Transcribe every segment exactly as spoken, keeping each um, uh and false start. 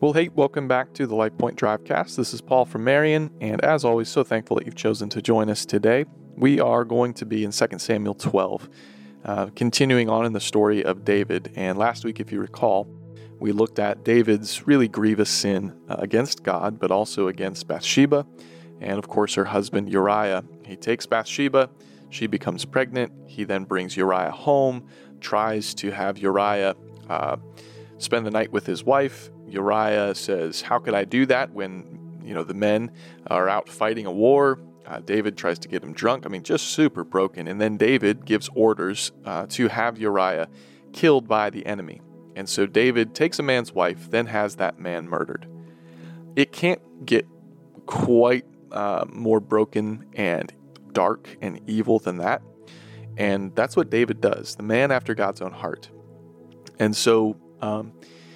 Well, hey, welcome back to the Life Point Drivecast. This is Paul from Marion, and as always, so thankful that you've chosen to join us today. We are going to be in Second Samuel twelve, uh, continuing on in the story of David. And last week, if you recall, we looked at David's really grievous sin uh, against God, but also against Bathsheba, and of course her husband Uriah. He takes Bathsheba, she becomes pregnant, he then brings Uriah home, tries to have Uriah uh, spend the night with his wife. Uriah says, how could I do that when, you know, the men are out fighting a war? Uh, David tries to get him drunk. I mean, just super broken. And then David gives orders uh, to have Uriah killed by the enemy. And so David takes a man's wife, then has that man murdered. It can't get quite uh, more broken and dark and evil than that. And that's what David does, the man after God's own heart. And so um,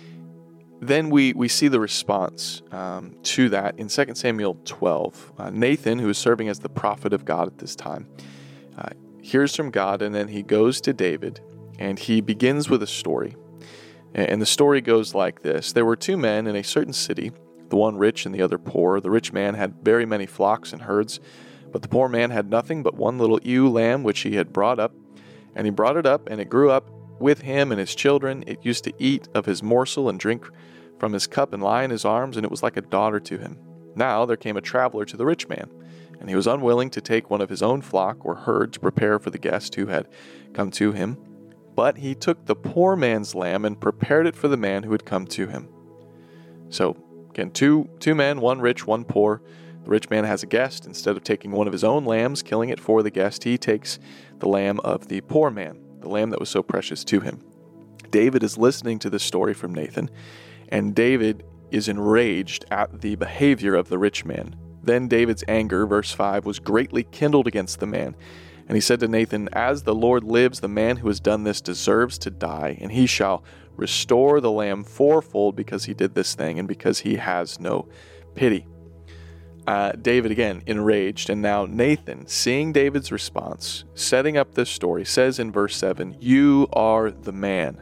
then we, we see the response um, to that in Second Samuel twelve. Uh, Nathan, who is serving as the prophet of God at this time, uh, hears from God, and then he goes to David, and he begins with a story. And the story goes like this. There were two men in a certain city, the one rich and the other poor. The rich man had very many flocks and herds, but the poor man had nothing but one little ewe lamb which he had brought up. And he brought it up, and it grew up with him and his children. It used to eat of his morsel and drink from his cup and lie in his arms, and it was like a daughter to him. Now there came a traveler to the rich man, and he was unwilling to take one of his own flock or herd to prepare for the guest who had come to him. But he took the poor man's lamb and prepared it for the man who had come to him. So, again, two two men, one rich, one poor. The rich man has a guest. Instead of taking one of his own lambs, killing it for the guest, he takes the lamb of the poor man, the lamb that was so precious to him. David is listening to this story from Nathan, and David is enraged at the behavior of the rich man. Then David's anger, verse five, was greatly kindled against the man. And he said to Nathan, as the Lord lives, the man who has done this deserves to die, and he shall restore the lamb fourfold because he did this thing and because he has no pity. Uh, David, again, enraged. And now Nathan, seeing David's response, setting up this story, says in verse seven, you are the man.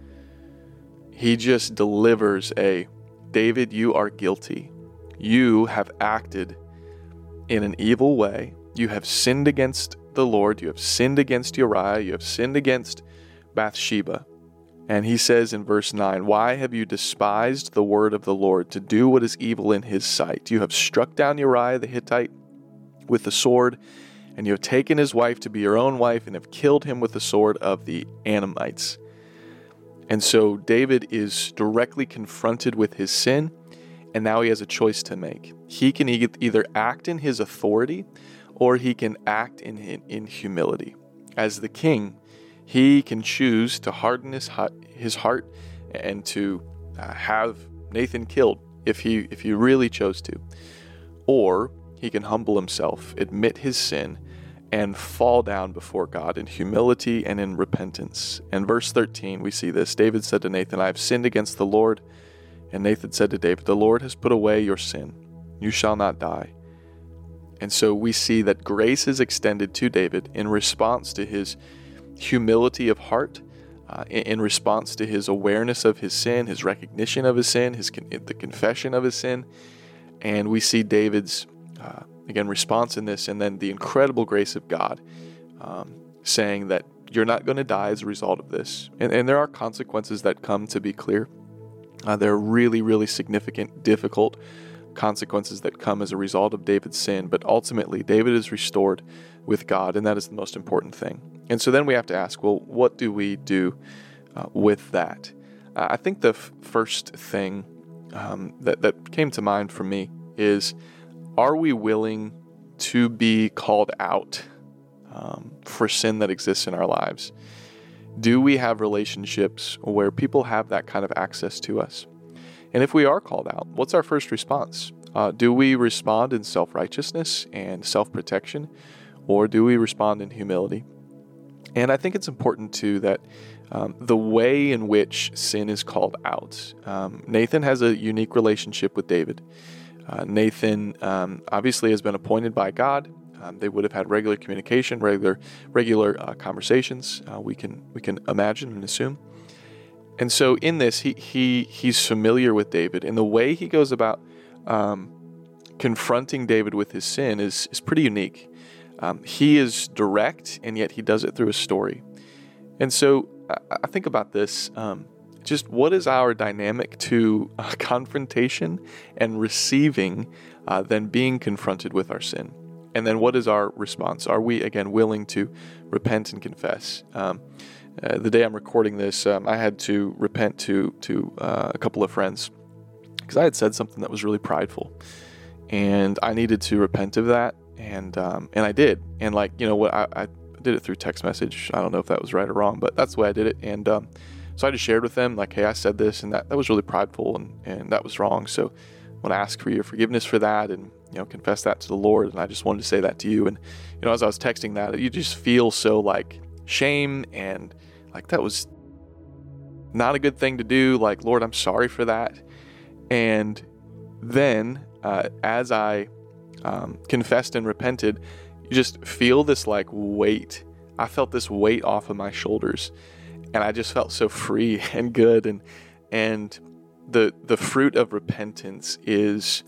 He just delivers a, David, you are guilty. You have acted in an evil way. You have sinned against the Lord. You have sinned against Uriah. You have sinned against Bathsheba. And he says in verse nine, why have you despised the word of the Lord to do what is evil in his sight? You have struck down Uriah the Hittite with the sword, and you have taken his wife to be your own wife and have killed him with the sword of the Ammonites. And so David is directly confronted with his sin, and now he has a choice to make. He can e- either act in his authority, or he can act in, in, in humility. As the king, he can choose to harden his, his heart and to uh, have Nathan killed if he, if he really chose to. Or he can humble himself, admit his sin, and fall down before God in humility and in repentance. And verse thirteen, we see this. David said to Nathan, I have sinned against the Lord. And Nathan said to David, the Lord has put away your sin. You shall not die. And so we see that grace is extended to David in response to his humility of heart, uh, in response to his awareness of his sin, his recognition of his sin, his con- the confession of his sin. And we see David's, uh, again, response in this, and then the incredible grace of God um, saying that you're not going to die as a result of this. And, and there are consequences that come, to be clear. Uh, there are really, really significant, difficult consequences that come as a result of David's sin, but ultimately David is restored with God, and that is the most important thing. And so then we have to ask, well, what do we do uh, with that? Uh, I think the f- first thing um, that, that came to mind for me is, are we willing to be called out um, for sin that exists in our lives? Do we have relationships where people have that kind of access to us? And if we are called out, what's our first response? Uh, do we respond in self-righteousness and self-protection, or do we respond in humility? And I think it's important, too, that um, the way in which sin is called out, um, Nathan has a unique relationship with David. Uh, Nathan um, obviously has been appointed by God. Um, they would have had regular communication, regular regular uh, conversations. Uh, we can we can imagine and assume. And so in this, he he he's familiar with David, and the way he goes about um, confronting David with his sin is is pretty unique. Um, he is direct, and yet he does it through a story. And so I, I think about this. Um, just what is our dynamic to uh, confrontation and receiving, uh, then being confronted with our sin? And then what is our response? Are we, again, willing to repent and confess? Um, uh, the day I'm recording this, um, I had to repent to to uh, a couple of friends because I had said something that was really prideful, and I needed to repent of that, and um, and I did. And like you know what, I, I did it through text message. I don't know if that was right or wrong, but that's the way I did it. And um, so I just shared with them like, hey, I said this, and that that was really prideful, and and that was wrong. So I want to ask for your forgiveness for that, and you know, confess that to the Lord. And I just wanted to say that to you. And you know, as I was texting that, you just feel so like shame and like that was not a good thing to do. Like, Lord, I'm sorry for that. And then uh, as I um, confessed and repented, you just feel this like weight. I felt this weight off of my shoulders, and I just felt so free and good. And and the the fruit of repentance is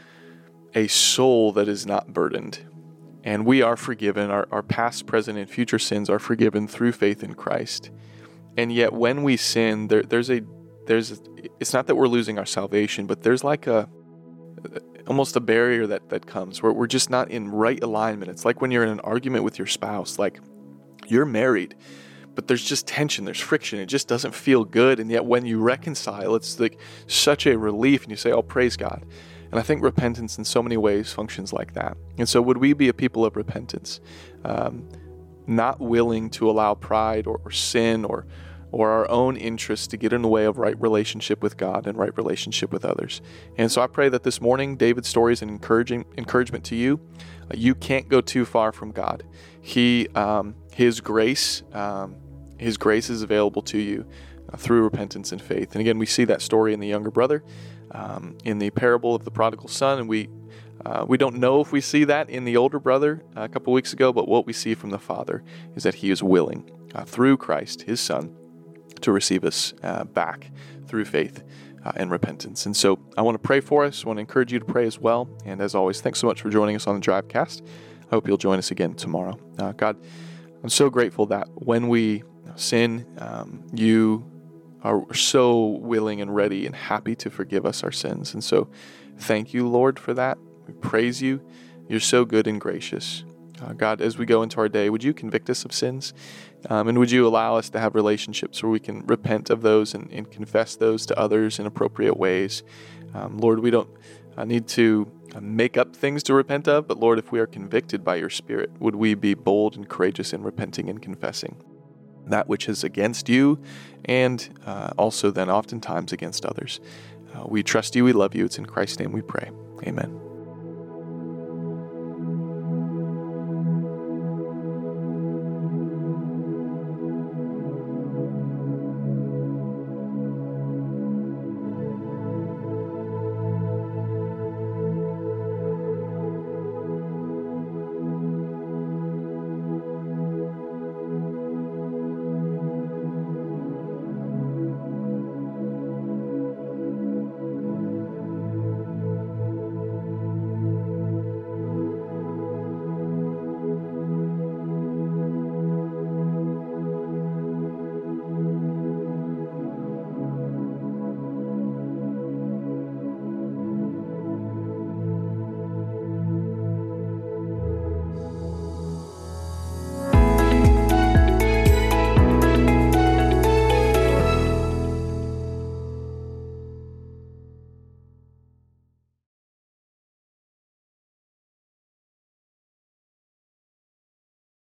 a soul that is not burdened. And we are forgiven. Our, our past, present, and future sins are forgiven through faith in Christ. And yet when we sin, there, there's a, there's, a, it's not that we're losing our salvation, but there's like a, almost a barrier that, that comes where we're just not in right alignment. It's like when you're in an argument with your spouse, like you're married, but there's just tension, there's friction. It just doesn't feel good. And yet when you reconcile, it's like such a relief, and you say, oh, praise God. And I think repentance in so many ways functions like that. And so would we be a people of repentance, um, not willing to allow pride or, or sin or or our own interests to get in the way of right relationship with God and right relationship with others? And so I pray that this morning, David's story is an encouraging encouragement to you. Uh, you can't go too far from God. He, um, His grace, um, His grace is available to you uh, through repentance and faith. And again, we see that story in the younger brother, um, in the parable of the prodigal son, and we uh, we don't know if we see that in the older brother uh, a couple weeks ago, but what we see from the father is that he is willing uh, through Christ, his son, to receive us uh, back through faith uh, and repentance. And so I want to pray for us. I want to encourage you to pray as well. And as always, thanks so much for joining us on the Drivecast. I hope you'll join us again tomorrow. Uh, God, I'm so grateful that when we sin, um, you are so willing and ready and happy to forgive us our sins. And so thank you, Lord, for that. We praise you. You're so good and gracious. Uh, God, as we go into our day, would you convict us of sins? Um, and would you allow us to have relationships where we can repent of those and, and confess those to others in appropriate ways? Um, Lord, we don't uh, need to uh, make up things to repent of, but Lord, if we are convicted by your Spirit, would we be bold and courageous in repenting and confessing that which is against you, and uh, also then oftentimes against others. Uh, we trust you, we love you. It's in Christ's name we pray. Amen.